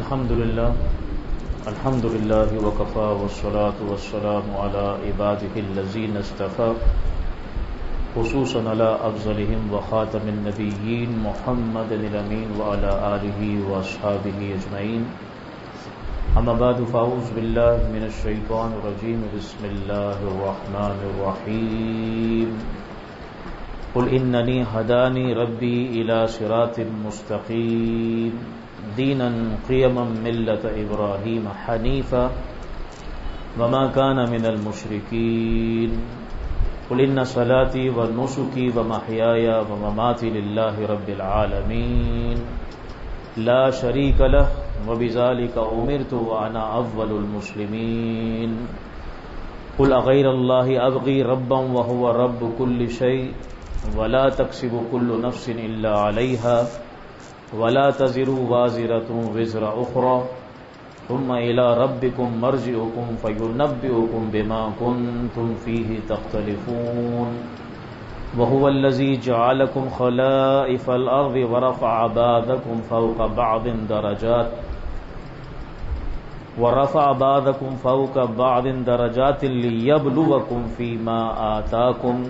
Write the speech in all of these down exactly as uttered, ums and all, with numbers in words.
الحمد للہ الحمد للہ وکفى والصلاة والسلام على عباده الذین اصطفى خصوصا على افضلهم وخاتم النبیین محمد الامین وعلى آلہ واصحابہ اجمعین. اما بعد فاعوذ باللہ من الشیطان الرجیم. بسم اللہ الرحمن الرحیم. قل اننی ہدانی ربی الی صراط مستقیم دینا قیما ملت ابراہیم حنیفا وما کان من المشرکین. قل ان صلاتی ونسکی ومحیای ومماتی للہ رب العالمین لا شریک لہ وبذالک امرت وانا اول المسلمین. قل اغیر اللہ ابغی ربا وهو رب کل شیء ولا تکسب كل نفس الا عليها ولا تزر وازرة وزر اخرى ثم الى ربكم مرجعكم فينبئكم بما كنتم فيه تختلفون وهو الذي جعلكم خلائف الارض ورفع بعضكم فوق بعض درجات ورفع بعضكم فوق بعض درجات ليبلوكم فيما آتاكم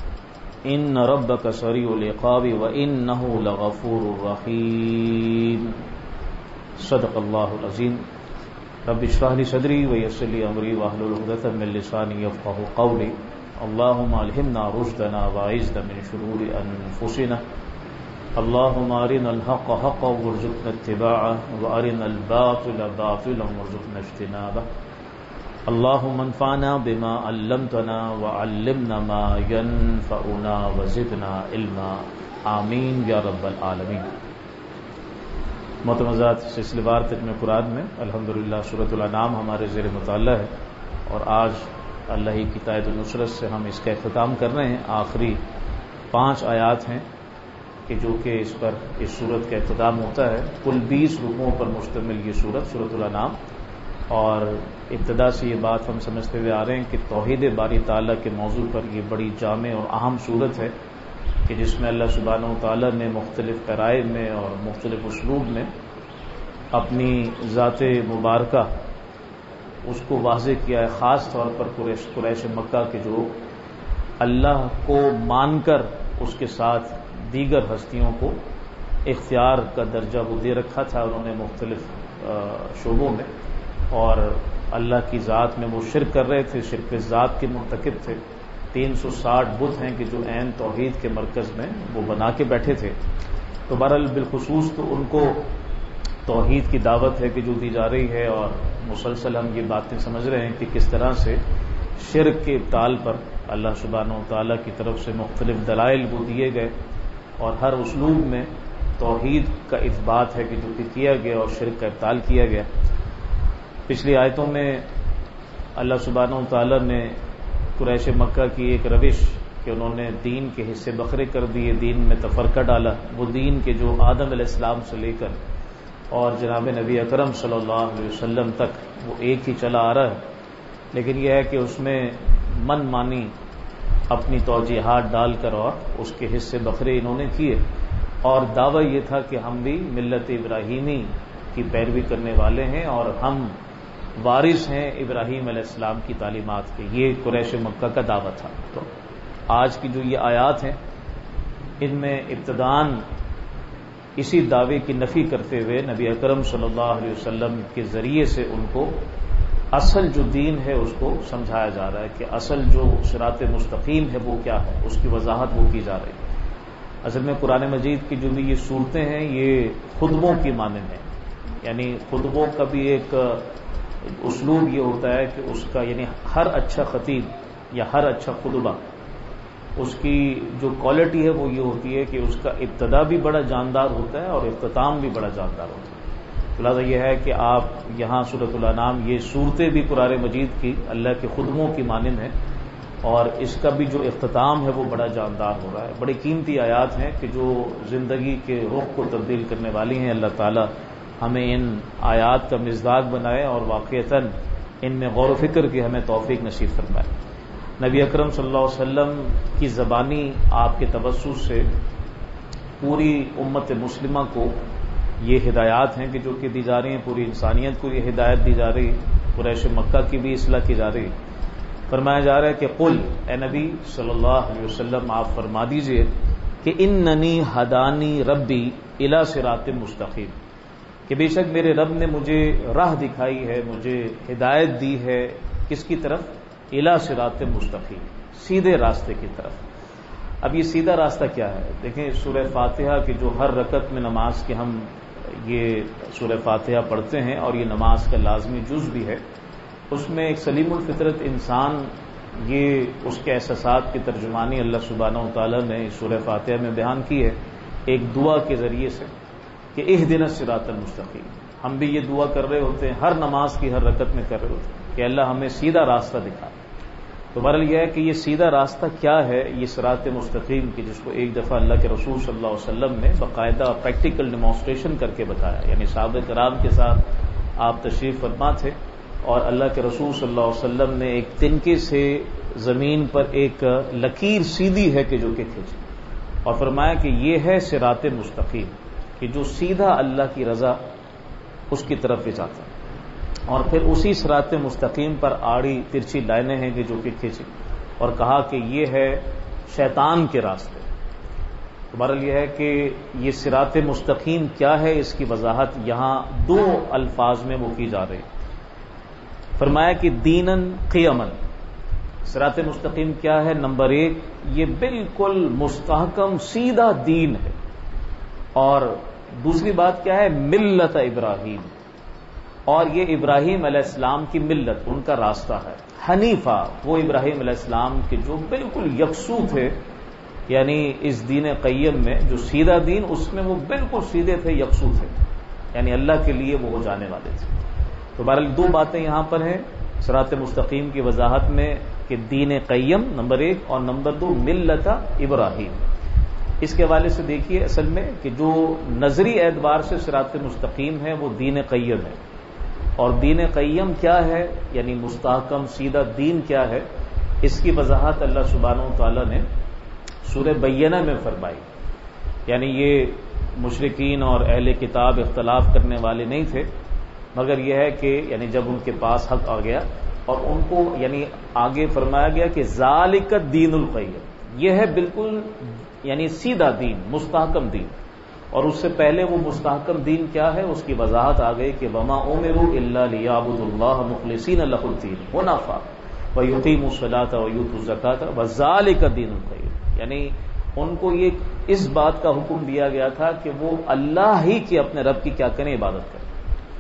ان ربک سریع العقاب وانہ لغفور رحیم. صدق اللہ العظیم. رب اشرح لی صدری ویسر لی امری واحلل عقدۃ من لسانی یفقہوا قولی. اللہم الہمنا رشدنا واعذنا من شرور انفسنا. اللہم ارنا الحق حقا وارزقنا اتباعه وارنا الباطل باطلا وارزقنا اجتنابه. اللہم انفعنا بما علمتنا وعلمنا ما ينفعنا وزدنا علما. آمین یا رب العالمین. محترم حضرات، سلسلہ وار ترجمہ قرآن میں الحمدللہ سورۃ الانعام ہمارے زیر مطالعہ ہے، اور آج اللہ کی تائید النصرت سے ہم اس کا اختتام کر رہے ہیں. آخری پانچ آیات ہیں کہ جو کہ اس پر اس سورت کا اختتام ہوتا ہے. کل بیس رکوعوں پر مشتمل یہ سورت سورۃ الانعام، اور ابتدا سے یہ بات ہم سمجھتے ہوئے آ رہے ہیں کہ توحید باری تعالیٰ کے موضوع پر یہ بڑی جامع اور اہم صورت ہے کہ جس میں اللہ سبحانہ و تعالیٰ نے مختلف قرائن میں اور مختلف اسلوب میں اپنی ذات مبارکہ اس کو واضح کیا ہے. خاص طور پر قریش قریش مکہ کے جو اللہ کو مان کر اس کے ساتھ دیگر ہستیوں کو اختیار کا درجہ وہ دے رکھا تھا انہوں نے مختلف شعبوں میں، اور اللہ کی ذات میں وہ شرک کر رہے تھے، شرک ذات کے مرتکب تھے. تین سو ساٹھ بت ہیں کہ جو عین توحید کے مرکز میں وہ بنا کے بیٹھے تھے. تو بہرحال بالخصوص تو ان کو توحید کی دعوت ہے کہ جو دی جا رہی ہے، اور مسلسل ہم یہ باتیں سمجھ رہے ہیں کہ کس طرح سے شرک کے ابطال پر اللہ سبحانہ و تعالیٰ کی طرف سے مختلف دلائل وہ دیے گئے، اور ہر اسلوب میں توحید کا اثبات ہے کہ جو کہ کیا گیا اور شرک کا ابطال کیا گیا. پچھلی آیتوں میں اللہ سبحانہ و تعالیٰ نے قریش مکہ کی ایک روش کہ انہوں نے دین کے حصے بکھرے کر دیے، دین میں تفرقہ ڈالا. وہ دین کے جو آدم علیہ السلام سے لے کر اور جناب نبی اکرم صلی اللہ علیہ وسلم تک وہ ایک ہی چلا آ رہا ہے، لیکن یہ ہے کہ اس میں من مانی اپنی توجیہات ڈال کر اور اس کے حصے بکھرے انہوں نے کیے، اور دعویٰ یہ تھا کہ ہم بھی ملت ابراہیمی کی پیروی کرنے والے ہیں اور ہم وارث ہیں ابراہیم علیہ السلام کی تعلیمات کے. یہ قریش مکہ کا دعویٰ تھا. تو آج کی جو یہ آیات ہیں ان میں ابتداً اسی دعوے کی نفی کرتے ہوئے نبی اکرم صلی اللہ علیہ وسلم کے ذریعے سے ان کو اصل جو دین ہے اس کو سمجھایا جا رہا ہے کہ اصل جو صراط مستقیم ہے وہ کیا ہے، اس کی وضاحت وہ کی جا رہی ہے. اصل میں قرآن مجید کی جو بھی یہ صورتیں ہیں یہ خطبوں کی مانند ہیں، یعنی خطبوں کا بھی ایک اسلوب یہ ہوتا ہے کہ اس کا یعنی ہر اچھا خطیب یا ہر اچھا خطبہ اس کی جو کوالٹی ہے وہ یہ ہوتی ہے کہ اس کا ابتدا بھی بڑا جاندار ہوتا ہے اور اختتام بھی بڑا جاندار ہوتا ہے. لہٰذا یہ ہے کہ آپ یہاں سورۃ الانعام یہ صورتیں بھی قرآن مجید کی اللہ کے خطبوں کی مانند ہیں، اور اس کا بھی جو اختتام ہے وہ بڑا جاندار ہو رہا ہے. بڑی قیمتی آیات ہیں کہ جو زندگی کے رخ کو تبدیل کرنے والی ہیں. اللہ تعالیٰ ہمیں ان آیات کا مزداق بنائے اور واقعتاً ان میں غور و فکر کی ہمیں توفیق نصیب فرمائے. نبی اکرم صلی اللہ علیہ وسلم کی زبانی آپ کے تبسط سے پوری امت مسلمہ کو یہ ہدایات ہیں کہ جو کہ دی جا رہی ہیں، پوری انسانیت کو یہ ہدایت دی جا رہی ہے، قریش مکہ کی بھی اصلاح کی جا رہی ہے۔ فرمایا جا رہا ہے کہ قل، اے نبی صلی اللہ علیہ وسلم آپ فرما دیجئے کہ اننی ہدانی ربی الی صراط مستقیم، کہ بے شک میرے رب نے مجھے راہ دکھائی ہے، مجھے ہدایت دی ہے، کس کی طرف؟ الی صراط مستقیم، سیدھے راستے کی طرف۔ اب یہ سیدھا راستہ کیا ہے؟ دیکھیں سورہ فاتحہ کی جو ہر رکعت میں نماز کے ہم یہ سورہ فاتحہ پڑھتے ہیں اور یہ نماز کا لازمی جز بھی ہے، اس میں ایک سلیم الفطرت انسان یہ اس کے احساسات کی ترجمانی اللہ سبحانہ و تعالیٰ نے سورہ فاتحہ میں بیان کی ہے ایک دعا کے ذریعے سے کہ اہدنا الصراط المستقیم۔ ہم بھی یہ دعا کر رہے ہوتے ہیں، ہر نماز کی ہر رکعت میں کر رہے ہوتے ہیں کہ اللہ ہمیں سیدھا راستہ دکھا۔ تو بہرحال یہ ہے کہ یہ سیدھا راستہ کیا ہے، یہ صراط مستقیم کی، جس کو ایک دفعہ اللہ کے رسول صلی اللہ علیہ وسلم نے باقاعدہ پریکٹیکل ڈیمانسٹریشن کر کے بتایا، یعنی صحابہ کرام کے ساتھ آپ تشریف فرما تھے اور اللہ کے رسول صلی اللہ علیہ وسلم نے ایک تنکے سے زمین پر ایک لکیر سیدھی ہے کہ جو کہ کھینچی اور فرمایا کہ یہ ہے صراط مستقیم، کہ جو سیدھا اللہ کی رضا اس کی طرف بھی جاتا ہے، اور پھر اسی صراط مستقیم پر آڑی ترچھی لائنیں ہیں کہ جو کہ کھینچی اور کہا کہ یہ ہے شیطان کے راستے۔ تو بہرحال یہ ہے کہ یہ صراط مستقیم کیا ہے، اس کی وضاحت یہاں دو الفاظ میں وہ کی جا رہی ہے۔ فرمایا کہ دینن قیمن، صراط مستقیم کیا ہے؟ نمبر ایک، یہ بالکل مستحکم سیدھا دین ہے، اور دوسری بات کیا ہے؟ ملت ابراہیم، اور یہ ابراہیم علیہ السلام کی ملت، ان کا راستہ ہے۔ حنیفہ، وہ ابراہیم علیہ السلام کے جو بالکل یکسو تھے، یعنی اس دین قیم میں جو سیدھا دین، اس میں وہ بالکل سیدھے تھے، یکسو تھے، یعنی اللہ کے لیے وہ ہو جانے والے تھے۔ تو بہرحال دو باتیں یہاں پر ہیں صراط مستقیم کی وضاحت میں کہ دین قیم نمبر ایک، اور نمبر دو ملت ابراہیم۔ اس کے حوالے سے دیکھیے اصل میں کہ جو نظری اعتبار سے صراط مستقیم ہے وہ دین قیم ہے، اور دین قیم کیا ہے، یعنی مستحکم سیدھا دین کیا ہے، اس کی وضاحت اللہ سبحانہ و تعالیٰ نے سورہ بینہ میں فرمائی۔ یعنی یہ مشرکین اور اہل کتاب اختلاف کرنے والے نہیں تھے، مگر یہ ہے کہ یعنی جب ان کے پاس حق آ گیا اور ان کو یعنی آگے فرمایا گیا کہ ذالک الدین القیم، یہ ہے بالکل یعنی سیدھا دین، مستحکم دین، اور اس سے پہلے وہ مستحکم دین کیا ہے اس کی وضاحت آ گئی کہ وما امروا الا لیعبدوا اللہ مخلصین لہ الدین حنفاء ویقیموا الصلاۃ ویؤتوا الزکاۃ وذالک الدین القیم، یعنی ان کو یہ اس بات کا حکم دیا گیا تھا کہ وہ اللہ ہی کی، اپنے رب کی کیا کریں؟ عبادت کریں،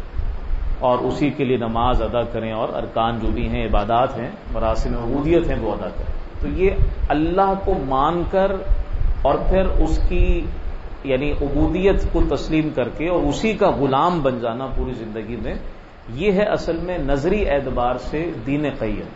اور اسی کے لیے نماز ادا کریں، اور ارکان جو بھی ہیں، عبادات ہیں، مراسم عبودیت ہیں، وہ ادا کریں۔ تو یہ اللہ کو مان کر اور پھر اس کی یعنی عبودیت کو تسلیم کر کے اور اسی کا غلام بن جانا پوری زندگی میں، یہ ہے اصل میں نظری اعتبار سے دین قیم۔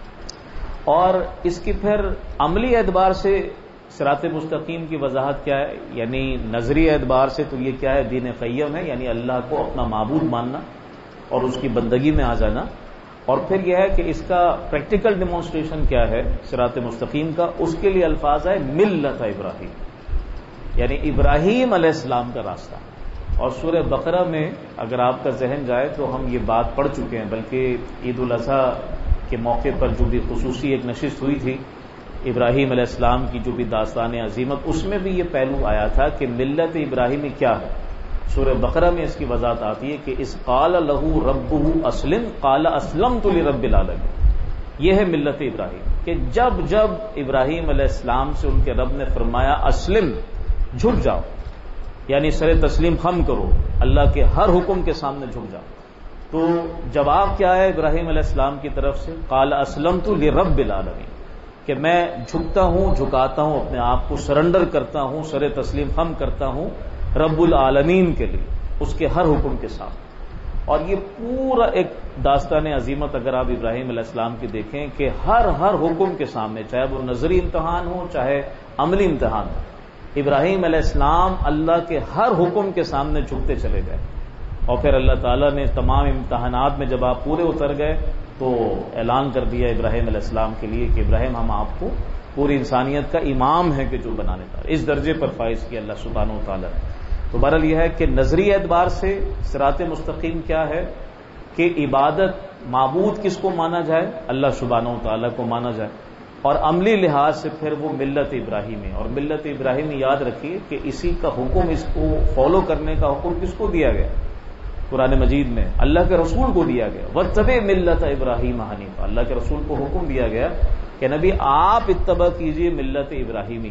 اور اس کی پھر عملی اعتبار سے صراط مستقیم کی وضاحت کیا ہے، یعنی نظری اعتبار سے تو یہ کیا ہے؟ دین قیم ہے، یعنی اللہ کو اپنا معبود ماننا اور اس کی بندگی میں آ جانا۔ اور پھر یہ ہے کہ اس کا پریکٹیکل ڈیمانسٹریشن کیا ہے صراط مستقیم کا، اس کے لیے الفاظ ہے ملت ابراہیم، یعنی ابراہیم علیہ السلام کا راستہ۔ اور سورہ بقرہ میں اگر آپ کا ذہن جائے تو ہم یہ بات پڑھ چکے ہیں، بلکہ عید الاضحیٰ کے موقع پر جو بھی خصوصی ایک نشست ہوئی تھی ابراہیم علیہ السلام کی جو بھی داستان عظیمت، اس میں بھی یہ پہلو آیا تھا کہ ملت ابراہیمی کیا ہے۔ سورہ بقرہ میں اس کی وضاحت آتی ہے کہ اس قال لہ ربہ اسلم قال اسلمت لرب العالمین، یہ ہے ملت ابراہیم، کہ جب جب ابراہیم علیہ السلام سے ان کے رب نے فرمایا اسلم، جھک جاؤ، یعنی سر تسلیم خم کرو، اللہ کے ہر حکم کے سامنے جھک جاؤ، تو جواب کیا ہے ابراہیم علیہ السلام کی طرف سے؟ قال اسلمت لرب العالمین، کہ میں جھکتا ہوں، جھکاتا ہوں، اپنے آپ کو سرنڈر کرتا ہوں، سر تسلیم خم کرتا ہوں رب العالمین کے لیے، اس کے ہر حکم کے ساتھ۔ اور یہ پورا ایک داستان عظیمت اگر آپ ابراہیم علیہ السلام کی دیکھیں کہ ہر ہر حکم کے سامنے، چاہے وہ نظری امتحان ہو چاہے عملی امتحان ہو، ابراہیم علیہ السلام اللہ کے ہر حکم کے سامنے جھکتے چلے گئے، اور پھر اللہ تعالیٰ نے تمام امتحانات میں جب آپ پورے اتر گئے تو اعلان کر دیا ابراہیم علیہ السلام کے لیے کہ ابراہیم ہم آپ کو پوری انسانیت کا امام ہے کہ جو بنانے کا، اس درجے پر فائز کیا اللہ سبحانہ و تعالیٰ نے۔ تو بہرحال یہ ہے کہ نظری اعتبار سے صراط مستقیم کیا ہے کہ عبادت معبود کس کو مانا جائے؟ اللہ سبحانہ و تعالیٰ کو مانا جائے، اور عملی لحاظ سے پھر وہ ملت ابراہیمی. اور ملت ابراہیمی یاد رکھیے کہ اسی کا حکم، اس کو فالو کرنے کا حکم کس کو دیا گیا؟ قرآن مجید میں اللہ کے رسول کو دیا گیا. واتبع ملت ابراہیم حنیفا، اللہ کے رسول کو حکم دیا گیا کہ نبی آپ اتباع کیجئے ملت ابراہیمی.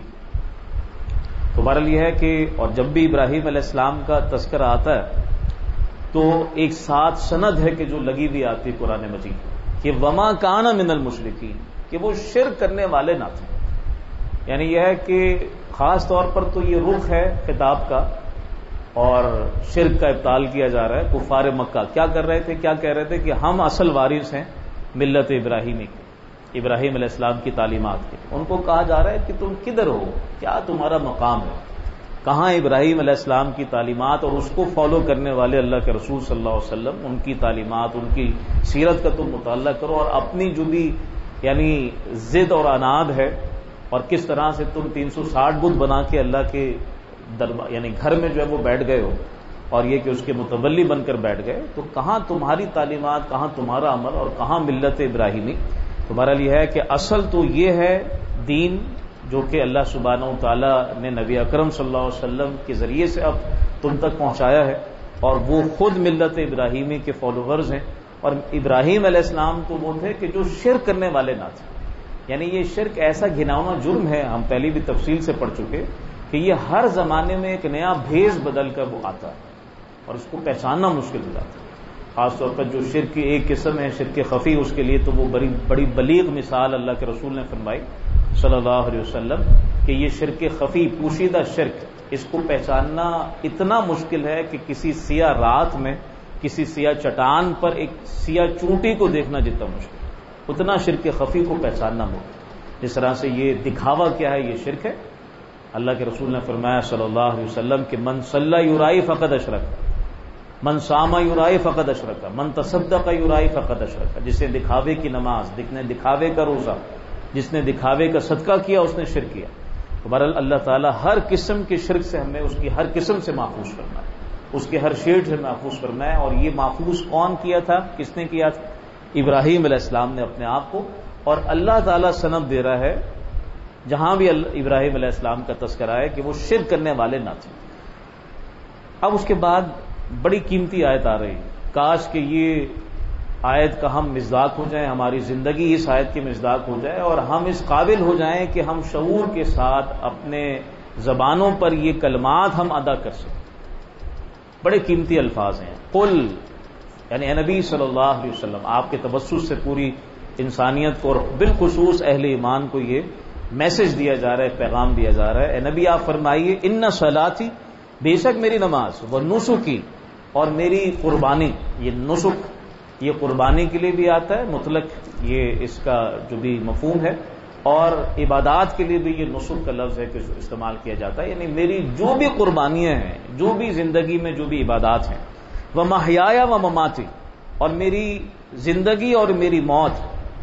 تو بہرحال یہ ہے کہ اور جب بھی ابراہیم علیہ السلام کا تذکرہ آتا ہے تو ایک ساتھ سند ہے کہ جو لگی ہوئی آتی ہے قرآن مجید کہ وما کان من المشرکین، کہ وہ شرک کرنے والے نہ تھے. یعنی یہ ہے کہ خاص طور پر تو یہ رخ ہے خطاب کا، اور شرک کا ابطال کیا جا رہا ہے. کفار مکہ کیا کر رہے تھے؟ کیا کہہ رہے تھے کہ ہم اصل وارث ہیں ملت ابراہیمی کے، ابراہیم علیہ السلام کی تعلیمات کے. ان کو کہا جا رہا ہے کہ تم کدھر ہو، کیا تمہارا مقام ہے، کہاں ابراہیم علیہ السلام کی تعلیمات اور اس کو فالو کرنے والے اللہ کے رسول صلی اللہ علیہ وسلم، ان کی تعلیمات، ان کی سیرت کا تم مطالعہ کرو، اور اپنی جو بھی یعنی ضد اور عناد ہے، اور کس طرح سے تم تین سو ساٹھ بت بنا کے اللہ کے دربار یعنی گھر میں جو ہے وہ بیٹھ گئے ہو، اور یہ کہ اس کے متولی بن کر بیٹھ گئے، تو کہاں تمہاری تعلیمات، کہاں تمہارا عمل، اور کہاں ملت ابراہیمی. تو بہرحال یہ ہے کہ اصل تو یہ ہے دین جو کہ اللہ سبحانہ و تعالیٰ نے نبی اکرم صلی اللہ علیہ وسلم کے ذریعے سے اب تم تک پہنچایا ہے، اور وہ خود ملت ابراہیمی کے فالوورز ہیں. اور ابراہیم علیہ السلام تو وہ تھے کہ جو شرک کرنے والے نہ تھے. یعنی یہ شرک ایسا گھناؤنا جرم ہے، ہم پہلے بھی تفصیل سے پڑھ چکے کہ یہ ہر زمانے میں ایک نیا بھیس بدل کر وہ آتا ہے، اور اس کو پہچاننا مشکل ہو جاتا ہے. خاص طور پر جو شرک کی ایک قسم ہے شرک خفی، اس کے لیے تو وہ بڑی بڑی بلیغ مثال اللہ کے رسول نے فرمائی صلی اللہ علیہ وسلم کہ یہ شرک خفی، پوشیدہ شرک، اس کو پہچاننا اتنا مشکل ہے کہ کسی سیاہ رات میں کسی سیاہ چٹان پر ایک سیاہ چونٹی کو دیکھنا جتنا مشکل، اتنا شرک خفی کو پہچاننا مشکل. جس طرح سے یہ دکھاوا کیا ہے، یہ شرک ہے. اللہ کے رسول نے فرمایا صلی اللہ علیہ وسلم کہ من صلی یرائی فقد اشرک، من صام یرائی فقد اشرک، من تصدق یرائی فقد اشرک. جس نے دکھاوے کی نماز، جس نے دکھاوے کا روزہ، جس نے دکھاوے کا صدقہ کیا، اس نے شرک کیا. تو بہرحال اللہ تعالیٰ ہر قسم کے شرک سے ہمیں اس کی ہر قسم سے محفوظ کرنا ہے، اس کے ہر شیٹ سے محفوظ کرنا ہے. اور یہ محفوظ کون کیا تھا، کس نے کیا تھا؟ ابراہیم علیہ السلام نے اپنے آپ کو. اور اللہ تعالیٰ سند دے رہا ہے جہاں بھی ابراہیم علیہ السلام کا تذکرہ ہے کہ وہ شرک کرنے والے نہ تھے. اب اس کے بعد بڑی قیمتی آیت آ رہی ہے. کاش کہ یہ آیت کا ہم مصداق ہو جائیں، ہماری زندگی اس آیت کی مصداق ہو جائے، اور ہم اس قابل ہو جائیں کہ ہم شعور کے ساتھ اپنے زبانوں پر یہ کلمات ہم ادا کر سکیں. بڑے قیمتی الفاظ ہیں. قل یعنی اے نبی صلی اللہ علیہ وسلم، آپ کے توسط سے پوری انسانیت کو اور بالخصوص اہل ایمان کو یہ میسج دیا جا رہا ہے، پیغام دیا جا رہا ہے. اے نبی آپ فرمائیے ان صلاتی، بے شک میری نماز، و نسکی، اور میری قربانی. یہ نسک یہ قربانی کے لیے بھی آتا ہے مطلق، یہ اس کا جو بھی مفہوم ہے، اور عبادات کے لیے بھی یہ نسک کا لفظ ہے کہ استعمال کیا جاتا ہے. یعنی میری جو بھی قربانیاں ہیں، جو بھی زندگی میں جو بھی عبادات ہیں، و محیایا و مماتی، اور میری زندگی اور میری موت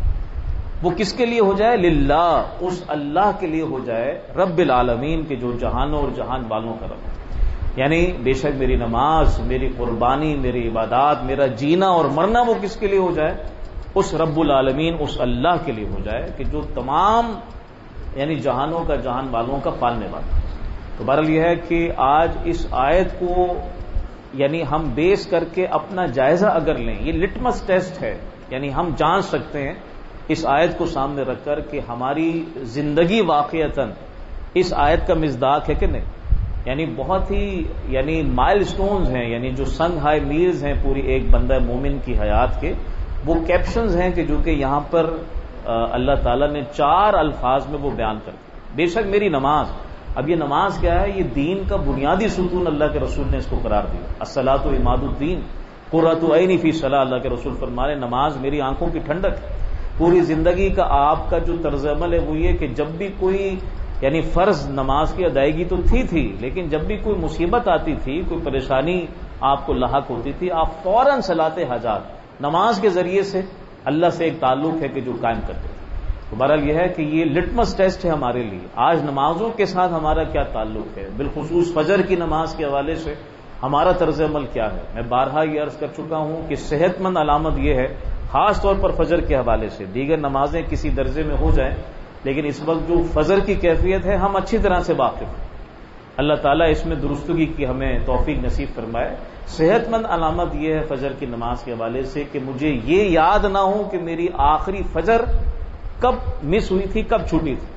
وہ کس کے لیے ہو جائے؟ للہ، اس اللہ کے لیے ہو جائے رب العالمین کے جو جہانوں اور جہان والوں کا رب ہے. یعنی بے شک میری نماز، میری قربانی، میری عبادات، میرا جینا اور مرنا وہ کس کے لیے ہو جائے؟ اس رب العالمین، اس اللہ کے لیے ہو جائے کہ جو تمام یعنی جہانوں کا، جہان والوں کا پالنے والا. تو بہرحال یہ ہے کہ آج اس آیت کو یعنی ہم بیس کر کے اپنا جائزہ اگر لیں، یہ لٹمس ٹیسٹ ہے. یعنی ہم جانچ سکتے ہیں اس آیت کو سامنے رکھ کر کہ ہماری زندگی واقعتاً اس آیت کا مصداق ہے کہ نہیں. یعنی بہت ہی یعنی مائل سٹونز ہیں، یعنی جو سنگ ہائی میلز ہیں پوری ایک بندہ مومن کی حیات کے، وہ کیپشنز ہیں کہ جو کہ یہاں پر اللہ تعالیٰ نے چار الفاظ میں وہ بیان کر دیا. بے شک میری نماز. اب یہ نماز کیا ہے؟ یہ دین کا بنیادی ستون اللہ کے رسول نے اس کو قرار دیا. الصلاۃ عماد الدین، قرۃ عینی فی الصلاۃ. اللہ کے رسول فرمائے نماز میری آنکھوں کی ٹھنڈک. پوری زندگی کا آپ کا جو طرز عمل ہے وہ یہ کہ جب بھی کوئی یعنی فرض نماز کی ادائیگی تو تھی تھی لیکن جب بھی کوئی مصیبت آتی تھی، کوئی پریشانی آپ کو لاحق ہوتی تھی، آپ فوراً صلاۃ حاجات نماز کے ذریعے سے اللہ سے ایک تعلق ہے کہ جو قائم کرتے تھے. تو بہرحال یہ ہے کہ یہ لٹمس ٹیسٹ ہے ہمارے لیے، آج نمازوں کے ساتھ ہمارا کیا تعلق ہے، بالخصوص فجر کی نماز کے حوالے سے ہمارا طرز عمل کیا ہے۔ میں بارہا یہ عرض کر چکا ہوں کہ صحت مند علامت یہ ہے، خاص طور پر فجر کے حوالے سے، دیگر نمازیں کسی درجے میں ہو جائیں لیکن اس وقت جو فجر کی کیفیت ہے ہم اچھی طرح سے واقف ہیں۔ اللہ تعالیٰ اس میں درستگی کی ہمیں توفیق نصیب فرمائے۔ صحت مند علامت یہ ہے فجر کی نماز کے حوالے سے کہ مجھے یہ یاد نہ ہو کہ میری آخری فجر کب مس ہوئی تھی، کب چھوٹی تھی،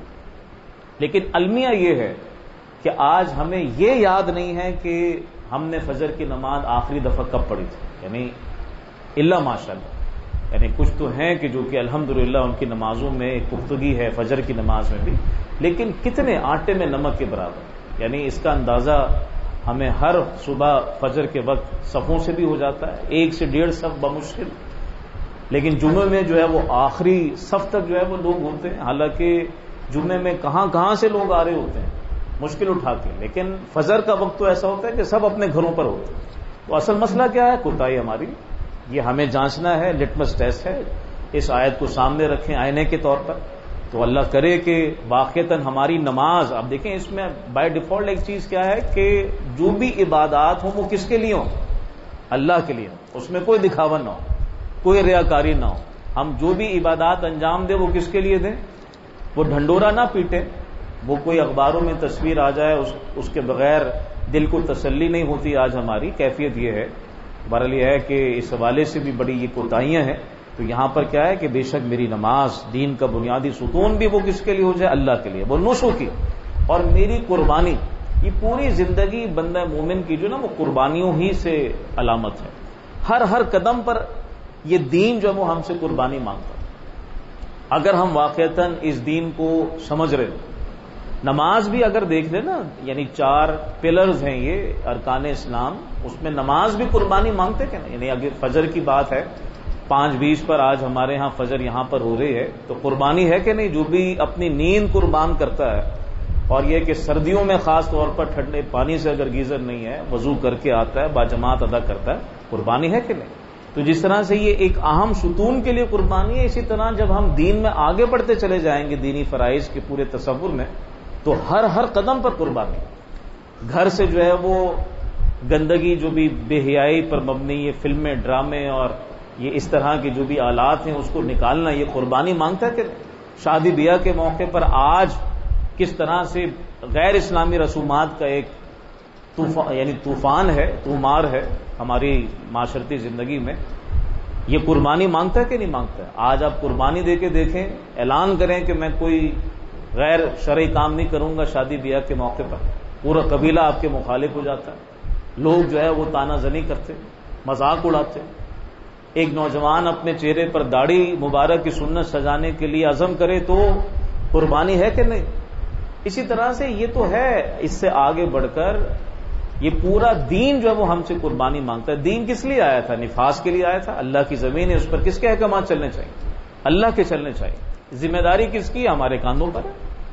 لیکن المیہ یہ ہے کہ آج ہمیں یہ یاد نہیں ہے کہ ہم نے فجر کی نماز آخری دفعہ کب پڑھی تھی، یعنی اللہ ماشاءاللہ، یعنی کچھ تو ہیں کہ جو کہ الحمدللہ ان کی نمازوں میں ایک پختگی ہے فجر کی نماز میں بھی، لیکن کتنے آٹے میں نمک کے برابر، یعنی اس کا اندازہ ہمیں ہر صبح فجر کے وقت صفوں سے بھی ہو جاتا ہے، ایک سے ڈیڑھ صف بمشکل، لیکن جمعے میں جو ہے وہ آخری صف تک جو ہے وہ لوگ ہوتے ہیں، حالانکہ جمعے میں کہاں کہاں سے لوگ آ رہے ہوتے ہیں مشکل اٹھا کے، لیکن فجر کا وقت تو ایسا ہوتا ہے کہ سب اپنے گھروں پر ہوتے ہیں۔ تو اصل مسئلہ کیا ہے؟ کوتاہی ہماری، یہ ہمیں جانچنا ہے، لٹمس ٹیسٹ ہے۔ اس آیت کو سامنے رکھیں آئینے کے طور پر، تو اللہ کرے کہ واقعتاً ہماری نماز، آپ دیکھیں اس میں بائی ڈیفالٹ ایک چیز کیا ہے کہ جو بھی عبادات ہوں وہ کس کے لیے ہوں؟ اللہ کے لیے ہوں، اس میں کوئی دکھاوا نہ ہو، کوئی ریاکاری نہ ہو۔ ہم جو بھی عبادات انجام دیں وہ کس کے لیے دیں؟ وہ ڈھنڈورا نہ پیٹیں، وہ کوئی اخباروں میں تصویر آ جائے اس, اس کے بغیر دل کو تسلی نہیں ہوتی۔ آج ہماری کیفیت یہ ہے، بہرحال یہ ہے کہ اس حوالے سے بھی بڑی یہ کوتاہیاں ہیں۔ تو یہاں پر کیا ہے کہ بے شک میری نماز دین کا بنیادی ستون بھی وہ کس کے لیے ہو جائے؟ اللہ کے لیے، وہ نسو کی، اور میری قربانی، یہ پوری زندگی بندہ مومن کی جو نا وہ قربانیوں ہی سے علامت ہے۔ ہر ہر قدم پر یہ دین جو ہے وہ ہم سے قربانی مانگتا ہے۔ اگر ہم واقعتاً اس دین کو سمجھ رہے ہیں، نماز بھی اگر دیکھ لیں نا، یعنی چار پلرز ہیں یہ ارکان اسلام، اس میں نماز بھی قربانی مانگتے کہ نا، یعنی اگر فجر کی بات ہے پانچ بیس پر آج ہمارے ہاں فجر یہاں پر ہو رہی ہے، تو قربانی ہے کہ نہیں؟ جو بھی اپنی نیند قربان کرتا ہے، اور یہ کہ سردیوں میں خاص طور پر ٹھنڈے پانی سے اگر گیزر نہیں ہے وضو کر کے آتا ہے، باجماعت ادا کرتا ہے، قربانی ہے کہ نہیں؟ تو جس طرح سے یہ ایک اہم ستون کے لیے قربانی ہے، اسی طرح جب ہم دین میں آگے بڑھتے چلے جائیں گے دینی فرائض کے پورے تصور میں، تو ہر ہر قدم پر قربانی۔ گھر سے جو ہے وہ گندگی جو بھی بے حیائی پر مبنی یہ فلمیں، ڈرامے اور یہ اس طرح کے جو بھی آلات ہیں اس کو نکالنا، یہ قربانی مانگتا ہے کہ شادی بیاہ کے موقع پر آج کس طرح سے غیر اسلامی رسومات کا ایک طوفان، یعنی طوفان ہے، تومار ہے ہماری معاشرتی زندگی میں، یہ قربانی مانگتا ہے کہ نہیں مانگتا ہے؟ آج آپ قربانی دے کے دیکھیں، اعلان کریں کہ میں کوئی غیر شرعی کام نہیں کروں گا شادی بیاہ کے موقع پر، پورا قبیلہ آپ کے مخالف ہو جاتا ہے، لوگ جو ہے وہ تانا زنی کرتے، مذاق اڑاتے۔ ایک نوجوان اپنے چہرے پر داڑھی مبارک کی سنت سجانے کے لیے عزم کرے تو قربانی ہے کہ نہیں؟ اسی طرح سے یہ تو ہے، اس سے آگے بڑھ کر یہ پورا دین جو ہے وہ ہم سے قربانی مانگتا ہے۔ دین کس لیے آیا تھا؟ نفاذ کے لیے آیا تھا، اللہ کی زمین ہے، اس پر کس کے احکامات چلنے چاہیے؟ اللہ کے چلنے چاہیے۔ ذمہ داری کس کی؟ ہمارے کاندھوں پر ہے،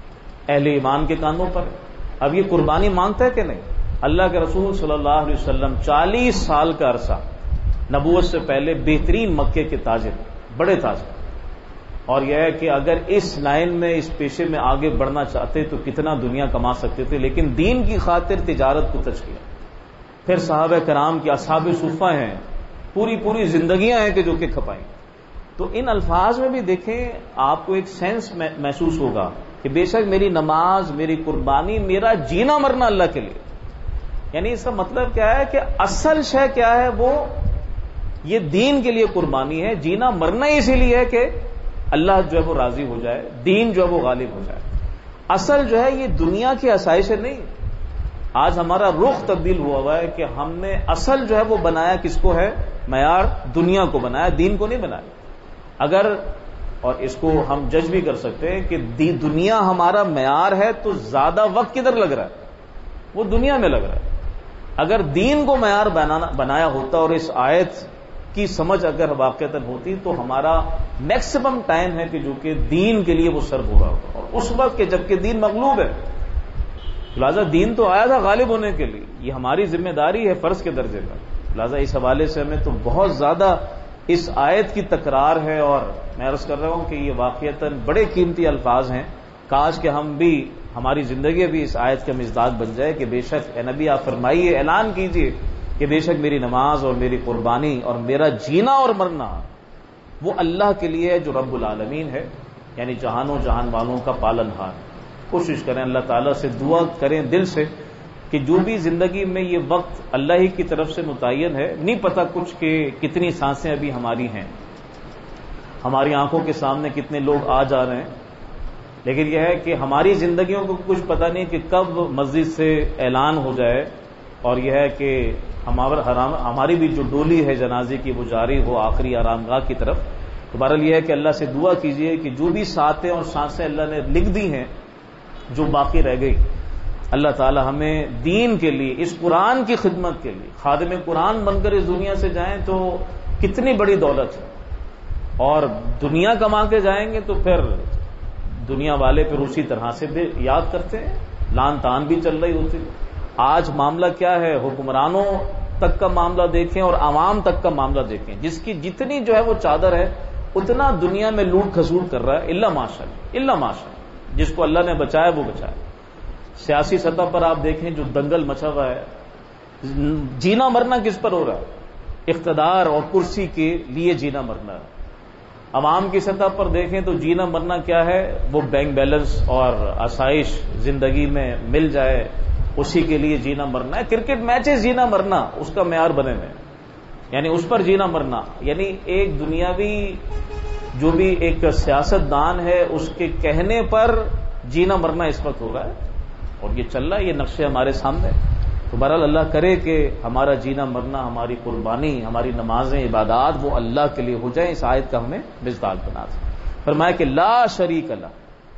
اہل ایمان کے کاندھوں پر ہے۔ اب یہ قربانی مانگتا ہے کہ نہیں؟ اللہ کے رسول صلی اللہ علیہ وسلم چالیس سال کا عرصہ نبوت سے پہلے بہترین مکے کے تاجر، بڑے تاجر، اور یہ ہے کہ اگر اس لائن میں اس پیشے میں آگے بڑھنا چاہتے تو کتنا دنیا کما سکتے تھے، لیکن دین کی خاطر تجارت کو ترک کیا۔ پھر صحابہ کرام کی اصحاب صفہ ہیں، پوری پوری زندگیاں ہیں کہ جو کہ کھپائیں۔ تو ان الفاظ میں بھی دیکھیں آپ کو ایک سینس محسوس ہوگا کہ بے شک میری نماز، میری قربانی، میرا جینا مرنا اللہ کے لیے، یعنی اس کا مطلب کیا ہے کہ اصل شے کیا ہے؟ وہ یہ دین کے لیے قربانی ہے، جینا مرنا اسی لیے ہے کہ اللہ جو ہے وہ راضی ہو جائے، دین جو ہے وہ غالب ہو جائے۔ اصل جو ہے یہ دنیا کی آسائشیں نہیں۔ آج ہمارا رخ تبدیل ہوا ہوا ہے کہ ہم نے اصل جو ہے وہ بنایا کس کو ہے؟ معیار دنیا کو بنایا، دین کو نہیں بنایا۔ اگر، اور اس کو ہم جج بھی کر سکتے ہیں کہ دنیا ہمارا معیار ہے تو زیادہ وقت کدھر لگ رہا ہے؟ وہ دنیا میں لگ رہا ہے۔ اگر دین کو معیار بنایا ہوتا اور اس آیت کی سمجھ اگر واقعتاً ہوتی تو ہمارا میکسیمم ٹائم ہے کہ جو کہ دین کے لیے وہ سرو ہو رہا ہوگا، اور اس وقت کہ جبکہ دین مغلوب ہے، لہٰذا دین تو آیا تھا غالب ہونے کے لیے، یہ ہماری ذمہ داری ہے فرض کے درجے پر۔ لہٰذا اس حوالے سے ہمیں تو بہت زیادہ اس آیت کی تکرار ہے، اور میں عرض کر رہا ہوں کہ یہ واقعتاً بڑے قیمتی الفاظ ہیں. کاش کہ ہم بھی، ہماری زندگی بھی اس آیت کا مصداق بن جائے کہ بے شک اے نبی آپ فرمائیے، اعلان کیجئے کہ بے شک میری نماز اور میری قربانی اور میرا جینا اور مرنا وہ اللہ کے لیے ہے جو رب العالمین ہے، یعنی جہان و جہان والوں کا پالن ہار. کوشش کریں، اللہ تعالیٰ سے دعا کریں دل سے کہ جو بھی زندگی میں یہ وقت اللہ ہی کی طرف سے متعین ہے، نہیں پتا کچھ کہ کتنی سانسیں ابھی ہماری ہیں، ہماری آنکھوں کے سامنے کتنے لوگ آ جا رہے ہیں، لیکن یہ ہے کہ ہماری زندگیوں کو کچھ پتہ نہیں کہ کب مسجد سے اعلان ہو جائے، اور یہ ہے کہ ہماری بھی جو ڈولی ہے جنازے کی وہ جاری ہو آخری آرام گاہ کی طرف. تو بہرحال یہ ہے کہ اللہ سے دعا کیجئے کہ جو بھی ساتیں اور سانسیں اللہ نے لکھ دی ہیں جو باقی رہ گئی، اللہ تعالی ہمیں دین کے لیے، اس قرآن کی خدمت کے لیے خادم قرآن بن کر اس دنیا سے جائیں تو کتنی بڑی دولت ہے، اور دنیا کما کے جائیں گے تو پھر دنیا والے پھر اسی طرح سے بھی یاد کرتے ہیں، لان تان بھی چل رہی ہوتی. آج معاملہ کیا ہے، حکمرانوں تک کا معاملہ دیکھیں اور عوام تک کا معاملہ دیکھیں، جس کی جتنی جو ہے وہ چادر ہے اتنا دنیا میں لوٹ کھسوٹ کر رہا ہے. الا ماشاء اللہ، الا ماشاء اللہ، جس کو اللہ نے بچایا وہ بچایا. سیاسی سطح پر آپ دیکھیں جو دنگل مچا ہوا ہے، جینا مرنا کس پر ہو رہا ہے؟ اقتدار اور کرسی کے لیے جینا مرنا ہے. عوام کی سطح پر دیکھیں تو جینا مرنا کیا ہے، وہ بینک بیلنس اور آسائش زندگی میں مل جائے اسی کے لیے جینا مرنا ہے. کرکٹ میچز جینا مرنا اس کا معیار بنے ہوئے، یعنی اس پر جینا مرنا، یعنی ایک دنیاوی جو بھی ایک سیاست دان ہے اس کے کہنے پر جینا مرنا اس وقت ہو رہا ہے، اور یہ چل رہا ہے، یہ نقشے ہمارے سامنے. تو بہرحال اللہ کرے کہ ہمارا جینا مرنا، ہماری قربانی، ہماری نمازیں، عبادات وہ اللہ کے لیے ہو جائیں. اس آیت کا ہمیں مصداق بنا دیں. فرمایا کہ لا شریک اللہ،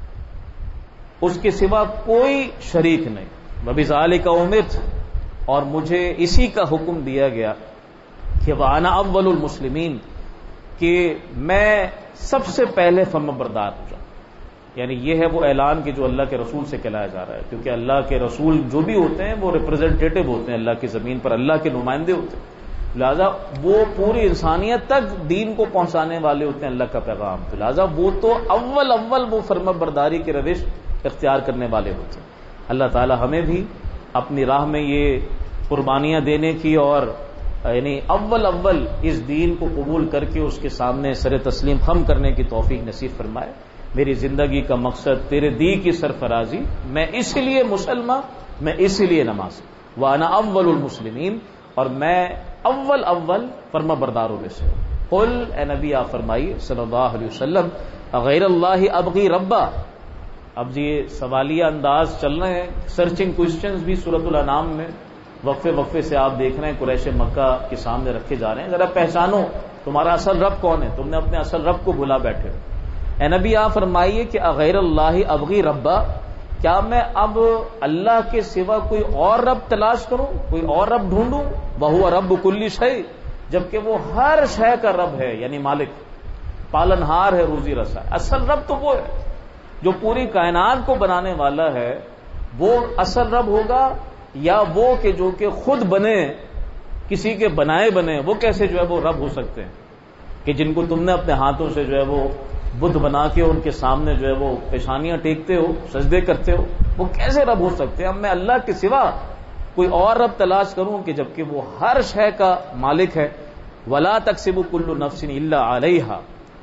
اس کے سوا کوئی شریک نہیں. وبذالک امرت، اور مجھے اسی کا حکم دیا گیا کہ وانا اول المسلمین، کہ میں سب سے پہلے فرمانبردار ہو جاؤں. یعنی یہ ہے وہ اعلان کہ جو اللہ کے رسول سے کہلایا جا رہا ہے، کیونکہ اللہ کے رسول جو بھی ہوتے ہیں وہ ریپرزینٹیٹو ہوتے ہیں اللہ کی زمین پر، اللہ کے نمائندے ہوتے ہیں، لہذا وہ پوری انسانیت تک دین کو پہنچانے والے ہوتے ہیں اللہ کا پیغام. تو لہذا وہ تو اول اول وہ فرمانبرداری کی روش اختیار کرنے والے ہوتے ہیں. اللہ تعالی ہمیں بھی اپنی راہ میں یہ قربانیاں دینے کی اور یعنی اول اول اس دین کو قبول کر کے اس کے سامنے سر تسلیم خم کرنے کی توفیق نصیب فرمائے. میری زندگی کا مقصد تیرے دی کی سرفرازی، میں اس لیے مسلمان، میں اس لیے نماز، وانا اول المسلمین، اور میں اول اول فرما برداروں میں سے ہوں. قل، اے نبی آپ فرمائیے صلی اللہ علیہ وسلم، غیر اللہ ابغی ربا. اب یہ سوالیہ انداز چل رہے ہیں، سرچنگ کوشچنز بھی سورۃ الانعام میں وقفے وقفے سے آپ دیکھ رہے ہیں قریش مکہ کے سامنے رکھے جا رہے ہیں. ذرا پہچانو تمہارا اصل رب کون ہے، تم نے اپنے اصل رب کو بھلا بیٹھے ہو. اے نبی آپ فرمائیے کہ اغیر اللہ ابغی ربا، کیا میں اب اللہ کے سوا کوئی اور رب تلاش کروں، کوئی اور رب ڈھونڈوں؟ وہو رب کل شیء، جبکہ وہ ہر شے کا رب ہے، یعنی مالک، پالنہار ہے، روزی رسا ہے. اصل رب تو وہ ہے جو پوری کائنات کو بنانے والا ہے. وہ اصل رب ہوگا یا وہ کہ جو کہ خود بنے، کسی کے بنائے بنے، وہ کیسے جو ہے وہ رب ہو سکتے ہیں کہ جن کو تم نے اپنے ہاتھوں سے جو ہے وہ بدھ بنا کے ان کے سامنے جو ہے وہ پیشانیاں ٹیکتے ہو، سجدے کرتے ہو، وہ کیسے رب ہو سکتے ہیں؟ اب میں اللہ کے سوا کوئی اور رب تلاش کروں کہ جبکہ وہ ہر شے کا مالک ہے. ولا تکسب کل نفس الا علیہا،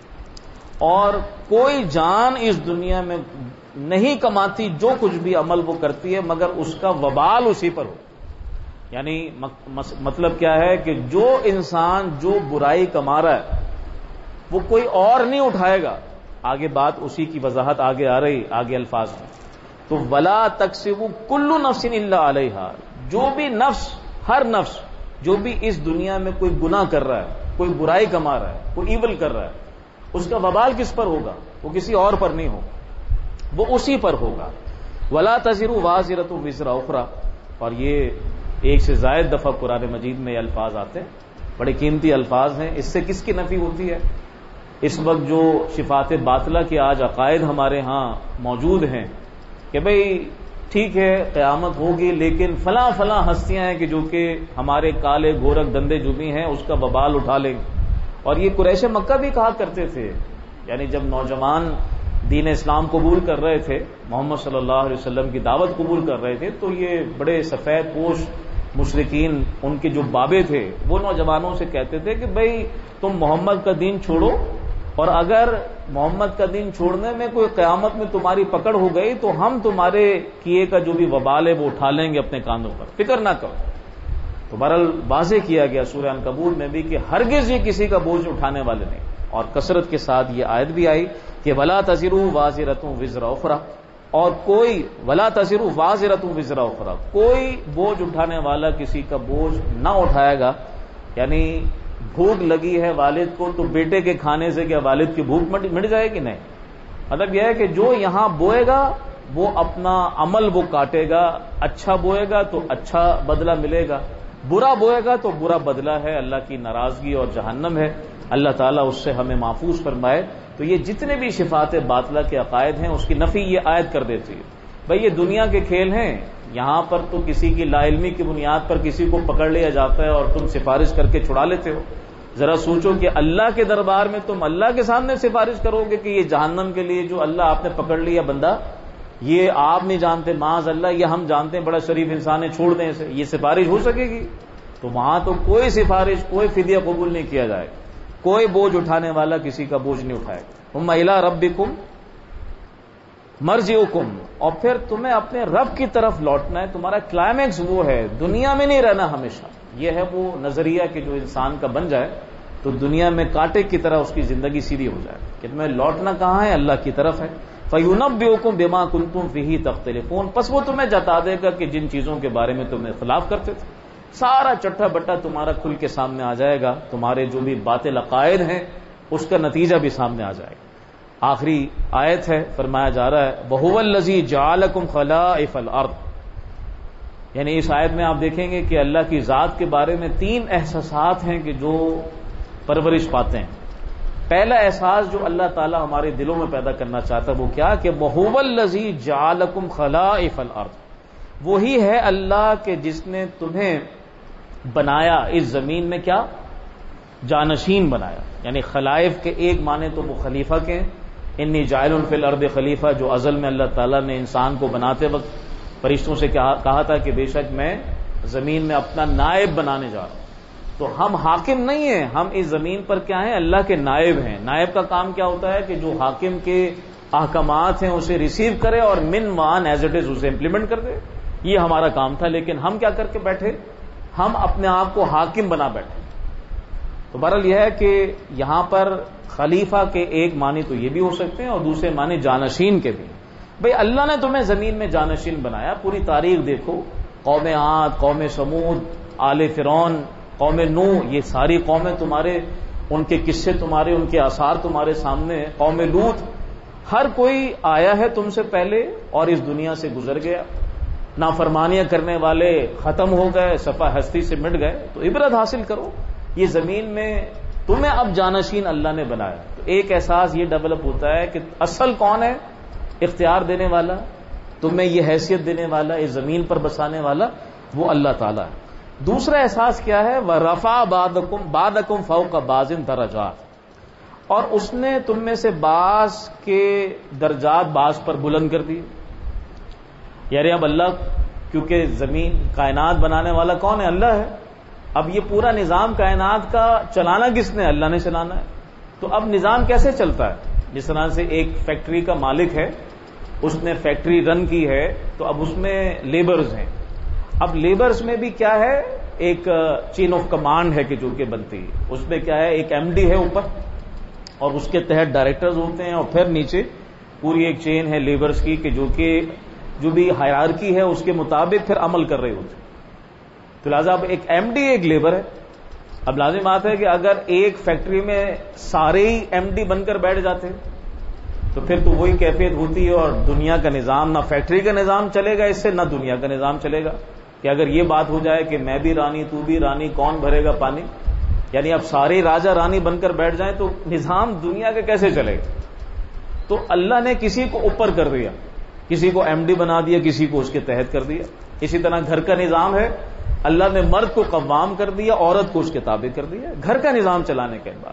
اور کوئی جان اس دنیا میں نہیں کماتی جو کچھ بھی عمل وہ کرتی ہے مگر اس کا وبال اسی پر ہو. یعنی مطلب کیا ہے کہ جو انسان جو برائی کما رہا ہے وہ کوئی اور نہیں اٹھائے گا. آگے بات اسی کی وضاحت آگے آ رہی آگے الفاظ میں. تو ولا تکسب کل نفس الا علیہا، جو بھی نفس، ہر نفس جو بھی اس دنیا میں کوئی گناہ کر رہا ہے، کوئی برائی کما رہا ہے، کوئی ایول کر رہا ہے، اس کا وبال کس پر ہوگا؟ وہ کسی اور پر نہیں ہوگا، وہ اسی پر ہوگا. ولا تزر وازرۃ وزر اخرى، اور یہ ایک سے زائد دفعہ قرآن مجید میں یہ الفاظ آتے ہیں، بڑے قیمتی الفاظ ہیں. اس سے کس کی نفی ہوتی ہے؟ اس وقت جو شفاعت باطلہ کے آج عقائد ہمارے ہاں موجود ہیں کہ بھئی ٹھیک ہے قیامت ہوگی لیکن فلاں فلاں ہستیاں ہیں کہ جو کہ ہمارے کالے گورکھ دندے جو بھی ہیں اس کا وبال اٹھا لیں گے، اور یہ قریش مکہ بھی کہا کرتے تھے، یعنی جب نوجوان دین اسلام قبول کر رہے تھے، محمد صلی اللہ علیہ وسلم کی دعوت قبول کر رہے تھے، تو یہ بڑے سفید پوش مشرکین ان کے جو بابے تھے وہ نوجوانوں سے کہتے تھے کہ بھئی تم محمد کا دین چھوڑو، اور اگر محمد کا دین چھوڑنے میں کوئی قیامت میں تمہاری پکڑ ہو گئی تو ہم تمہارے کیے کا جو بھی وبال ہے وہ اٹھا لیں گے اپنے کاندھوں پر، فکر نہ کرو۔ تو بہرحال واضح کیا گیا سورہ عنکبوت میں بھی کہ ہرگز یہ کسی کا بوجھ اٹھانے والے نہیں، اور کثرت کے ساتھ یہ آیت بھی آئی کہ ولا تزروا وازرۃ وزر اخری، اور کوئی ولا تزروا وازرۃ وزر اخری، کوئی بوجھ اٹھانے والا کسی کا بوجھ نہ اٹھائے گا۔ یعنی بھوک لگی ہے والد کو تو بیٹے کے کھانے سے کیا والد کی بھوک مٹ جائے گی؟ نہیں۔ مطلب یہ ہے کہ جو یہاں بوئے گا وہ اپنا عمل وہ کاٹے گا، اچھا بوئے گا تو اچھا بدلہ ملے گا، برا بوئے گا تو برا بدلہ ہے، اللہ کی ناراضگی اور جہنم ہے، اللہ تعالیٰ اس سے ہمیں محفوظ فرمائے۔ تو یہ جتنے بھی صفات باطلہ کے عقائد ہیں اس کی نفی یہ آیت کر دیتی ہے۔ بھئی یہ دنیا کے کھیل ہیں، یہاں پر تو کسی کی لا علمی کی بنیاد پر کسی کو پکڑ لیا جاتا ہے اور تم سفارش کر کے چھڑا لیتے ہو۔ ذرا سوچو کہ اللہ کے دربار میں تم اللہ کے سامنے سفارش کرو گے کہ یہ جہنم کے لیے جو اللہ آپ نے پکڑ لیا بندہ، یہ آپ نہیں جانتے، معاذ اللہ یہ ہم جانتے ہیں بڑا شریف انسان ہے، چھوڑ دیں اسے، یہ سفارش ہو سکے گی؟ تو وہاں تو کوئی سفارش، کوئی فدیہ قبول نہیں کیا جائے، کوئی بوجھ اٹھانے والا کسی کا بوجھ نہیں اٹھائے گا۔ ثم الی ربکم مرجعکم، اور پھر تمہیں اپنے رب کی طرف لوٹنا ہے، تمہارا کلائمیکس وہ ہے، دنیا میں نہیں رہنا ہمیشہ۔ یہ ہے وہ نظریہ کہ جو انسان کا بن جائے تو دنیا میں کانٹے کی طرح اس کی زندگی سیدھی ہو جائے کہ تمہیں لوٹنا کہاں ہے؟ اللہ کی طرف ہے۔ فَيُنَبِّئُكُم بِمَا كُنتُمْ فِيهِ تَخْتَلِفُونَ، پس وہ تمہیں جتا دے گا کہ جن چیزوں کے بارے میں تم اختلاف کرتے تھے، سارا چٹا بٹا تمہارا کھل کے سامنے آ جائے گا، تمہارے جو بھی باطل عقائد ہیں اس کا نتیجہ بھی سامنے آ جائے گا۔ آخری آیت ہے، فرمایا جا رہا ہے وَهُوَ الَّذِي جَعَلَكُمْ خَلَائِفَ الْأَرْضِ، یعنی اس آیت میں آپ دیکھیں گے کہ اللہ کی ذات کے بارے میں تین احساسات ہیں کہ جو پرورش پاتے ہیں۔ پہلا احساس جو اللہ تعالیٰ ہمارے دلوں میں پیدا کرنا چاہتا ہے وہ کیا کہ وَهُوَ الَّذِي جَعَلَكُمْ خَلَائِفَ الْأَرْضِ، وہی ہے اللہ کہ جس نے تمہیں بنایا اس زمین میں کیا؟ جانشین بنایا۔ یعنی خلائف کے ایک معنی تو وہ خلیفہ کے ہیں، انی جاعل فی الارض خلیفہ، جو ازل میں اللہ تعالیٰ نے انسان کو بناتے وقت فرشتوں سے کہا تھا کہ بے شک میں زمین میں اپنا نائب بنانے جا رہا ہوں۔ تو ہم حاکم نہیں ہیں، ہم اس زمین پر کیا ہیں؟ اللہ کے نائب ہیں۔ نائب کا کام کیا ہوتا ہے کہ جو حاکم کے احکامات ہیں اسے ریسیو کرے اور من وان ایز اٹ از اسے امپلیمنٹ کر دے، یہ ہمارا کام تھا۔ لیکن ہم کیا کر کے بیٹھے؟ ہم اپنے آپ کو حاکم بنا بیٹھے۔ تو بہرحال یہ ہے کہ یہاں پر خلیفہ کے ایک معنی تو یہ بھی ہو سکتے ہیں اور دوسرے معنی جانشین کے بھی۔ بھئی اللہ نے تمہیں زمین میں جانشین بنایا، پوری تاریخ دیکھو، قوم عاد، قوم سمود، آل فرعون، قوم نوح، یہ ساری قومیں تمہارے، ان کے قصے تمہارے، ان کے آثار تمہارے سامنے ہیں۔ قوم لوط، ہر کوئی آیا ہے تم سے پہلے اور اس دنیا سے گزر گیا، نافرمانیاں کرنے والے ختم ہو گئے، صفحہ ہستی سے مٹ گئے۔ تو عبرت حاصل کرو، یہ زمین میں تمہیں اب جانشین اللہ نے بنایا۔ تو ایک احساس یہ ڈیولپ ہوتا ہے کہ اصل کون ہے؟ اختیار دینے والا، تمہیں یہ حیثیت دینے والا، اس زمین پر بسانے والا وہ اللہ تعالیٰ ہے۔ دوسرا احساس کیا ہے؟ وَرَفَعَ بَعْضَكُمْ بَعْضَكُمْ فَوْقَ بَعْضٍ دَرَجَاتٍ، اور اس نے تم میں سے بعض کے درجات بعض پر بلند کر دیے۔ یعنی اب اللہ، کیونکہ زمین کائنات بنانے والا کون ہے؟ اللہ ہے۔ اب یہ پورا نظام کائنات کا چلانا کس نے؟ اللہ نے چلانا ہے۔ تو اب نظام کیسے چلتا ہے؟ جس طرح سے ایک فیکٹری کا مالک ہے، اس نے فیکٹری رن کی ہے تو اب اس میں لیبرز ہیں۔ اب لیبرز میں بھی کیا ہے؟ ایک چین آف کمانڈ ہے کہ جو کہ بنتی ہے، اس میں کیا ہے؟ ایک ایم ڈی ہے اوپر اور اس کے تحت ڈائریکٹرز ہوتے ہیں، اور پھر نیچے پوری ایک چین ہے لیبرز کی کہ جو کہ جو بھی ہائرارکی ہے اس کے مطابق پھر عمل کر رہے ہوتے ہیں۔ تو لہٰذا اب ایک ایم ڈی ایک لیبر ہے۔ اب لازم بات ہے کہ اگر ایک فیکٹری میں سارے ہی ایم ڈی بن کر بیٹھ جاتے تو پھر تو وہی کیفیت ہوتی ہے، اور دنیا کا نظام، نہ فیکٹری کا نظام چلے گا اس سے، نہ دنیا کا نظام چلے گا۔ کہ اگر یہ بات ہو جائے کہ میں بھی رانی تو بھی رانی، کون بھرے گا پانی؟ یعنی اب سارے راجہ رانی بن کر بیٹھ جائیں تو نظام دنیا کا کیسے چلے گا؟ تو اللہ نے کسی کو اوپر کر دیا، کسی کو ایم ڈی بنا دیا، کسی کو اس کے تحت کر دیا۔ اسی طرح گھر کا نظام ہے، اللہ نے مرد کو قوام کر دیا، عورت کو اس کے تابع کر دیا، گھر کا نظام چلانے کے بعد۔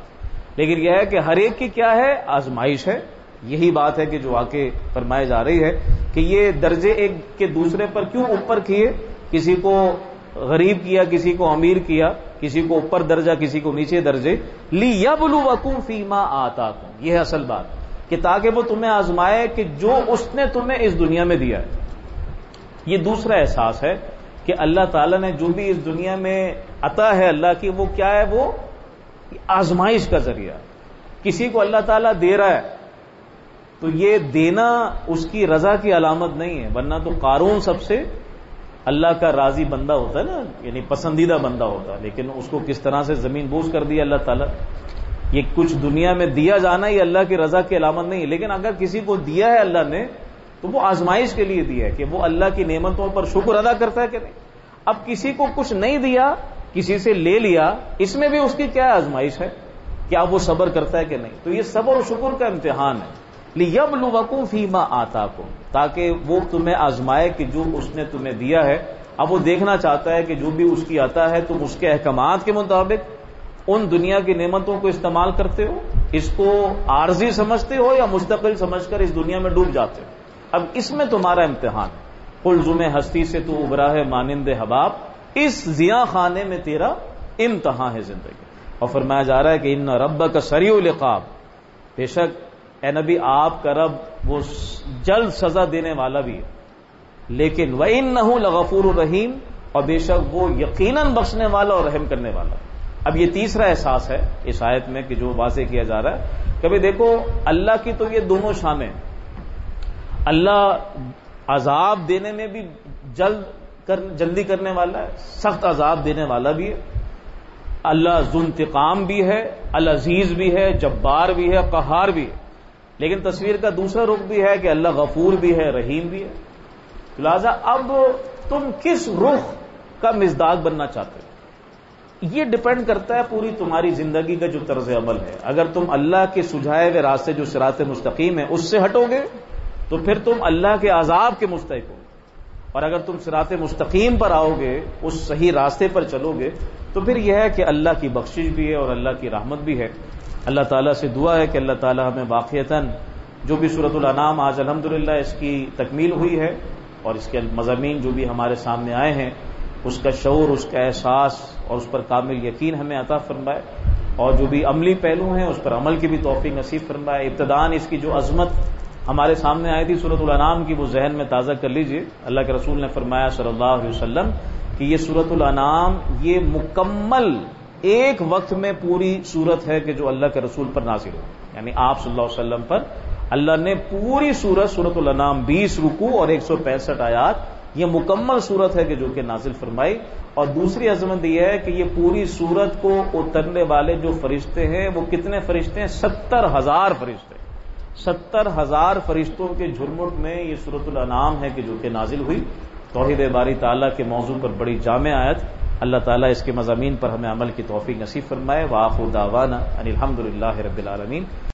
لیکن یہ ہے کہ ہر ایک کی کیا ہے؟ آزمائش ہے. یہی بات ہے کہ جو واقع فرمائی جا رہی ہے کہ یہ درجے ایک کے دوسرے پر کیوں اوپر کیے، کسی کو غریب کیا، کسی کو امیر کیا، کسی کو اوپر درجہ، کسی کو نیچے درجے. لِيَبْلُوَكُمْ فِي مَا آتَاكُمْ، یہ ہے اصل بات، کہ تاکہ وہ تمہیں آزمائے کہ جو اس نے تمہیں اس دنیا میں دیا ہے. یہ دوسرا احساس ہے کہ اللہ تعالیٰ نے جو بھی اس دنیا میں عطا ہے اللہ کی، وہ کیا ہے؟ وہ آزمائش کا ذریعہ. کسی کو اللہ تعالیٰ دے رہا ہے تو یہ دینا اس کی رضا کی علامت نہیں ہے، ورنہ تو قارون سب سے اللہ کا راضی بندہ ہوتا ہے نا، یعنی پسندیدہ بندہ ہوتا ہے، لیکن اس کو کس طرح سے زمین بوس کر دیا اللہ تعالیٰ. یہ کچھ دنیا میں دیا جانا یہ اللہ کی رضا کی علامت نہیں ہے، لیکن اگر کسی کو دیا ہے اللہ نے تو وہ آزمائش کے لیے دیا ہے کہ وہ اللہ کی نعمتوں پر شکر ادا کرتا ہے کہ نہیں. اب کسی کو کچھ نہیں دیا، کسی سے لے لیا، اس میں بھی اس کی کیا آزمائش ہے؟ کیا وہ صبر کرتا ہے کہ نہیں؟ تو یہ صبر و شکر کا امتحان ہے. لِيَبْلُوَكُمْ فِي مَا آتَاكُمْ، تاکہ وہ تمہیں آزمائے کہ جو اس نے تمہیں دیا ہے. اب وہ دیکھنا چاہتا ہے کہ جو بھی اس کی عطا ہے تم اس کے احکامات کے مطابق ان دنیا کی نعمتوں کو استعمال کرتے ہو، اس کو عارضی سمجھتے ہو یا مستقل سمجھ کر اس دنیا میں ڈوب جاتے ہو. اب اس میں تمہارا امتحان ہے. قلزم ہستی سے تو ابرا ہے مانند حباب، اس ضیاء خانے میں تیرا امتحان ہے زندگی. اور فرمایا جا رہا ہے کہ ان ربک سریع العقاب، بے شک اے نبی آپ کا رب وہ جلد سزا دینے والا بھی ہے، لیکن وَإِنَّهُ لَغَفُورٌ رَحِيمٌ، اور بے شک وہ یقیناً بخشنے والا اور رحم کرنے والا. اب یہ تیسرا احساس ہے اس آیت میں کہ جو واضح کیا جا رہا ہے. کبھی دیکھو اللہ کی تو یہ دونوں شانیں، اللہ عذاب دینے میں بھی جلد کر جلدی کرنے والا ہے، سخت عذاب دینے والا بھی ہے. اللہ ذو انتقام بھی ہے، العزیز بھی ہے، جبار بھی ہے، قہار بھی ہے. لیکن تصویر کا دوسرا رخ بھی ہے کہ اللہ غفور بھی ہے، رحیم بھی ہے. لہذا اب تم کس رخ کا مزداق بننا چاہتے ہو، یہ ڈپینڈ کرتا ہے پوری تمہاری زندگی کا جو طرز عمل ہے. اگر تم اللہ کے سجھائے ہوئے راستے جو صراط مستقیم ہے اس سے ہٹو گے تو پھر تم اللہ کے عذاب کے مستحق ہو، اور اگر تم صراط مستقیم پر آؤ گے، اس صحیح راستے پر چلو گے، تو پھر یہ ہے کہ اللہ کی بخشش بھی ہے اور اللہ کی رحمت بھی ہے. اللہ تعالیٰ سے دعا ہے کہ اللہ تعالیٰ ہمیں واقعتاً جو بھی سورۃ الانعام آج الحمدللہ اس کی تکمیل ہوئی ہے اور اس کے مضامین جو بھی ہمارے سامنے آئے ہیں، اس کا شعور، اس کا احساس اور اس پر کامل یقین ہمیں عطا فرمائے، اور جو بھی عملی پہلو ہیں اس پر عمل کی بھی توفیق نصیب فرمائے. ابتداءً اس کی جو عظمت ہمارے سامنے آئی تھی سورۃ الانعام کی، وہ ذہن میں تازہ کر لیجئے. اللہ کے رسول نے فرمایا صلی اللہ علیہ وسلم کہ یہ سورۃ الانعام یہ مکمل ایک وقت میں پوری سورت ہے کہ جو اللہ کے رسول پر نازل ہو، یعنی آپ صلی اللہ علیہ وسلم پر اللہ نے پوری سورت سورۃ الانعام بیس رکوع اور ایک سو پینسٹھ آیات، یہ مکمل سورت ہے کہ جو کہ نازل فرمائی. اور دوسری عظمت یہ ہے کہ یہ پوری سورت کو اترنے والے جو فرشتے ہیں وہ کتنے فرشتے ہیں؟ ستر ہزار فرشتے. ستر ہزار فرشتوں کے جھرمٹ میں یہ سورۃ الانعام ہے کہ جو کہ نازل ہوئی. توحید باری تعالیٰ کے موضوع پر بڑی جامع آیت. اللہ تعالیٰ اس کے مضامین پر ہمیں عمل کی توفیق نصیب فرمائے. وآخر دعوانا ان الحمد للہ رب العالمین.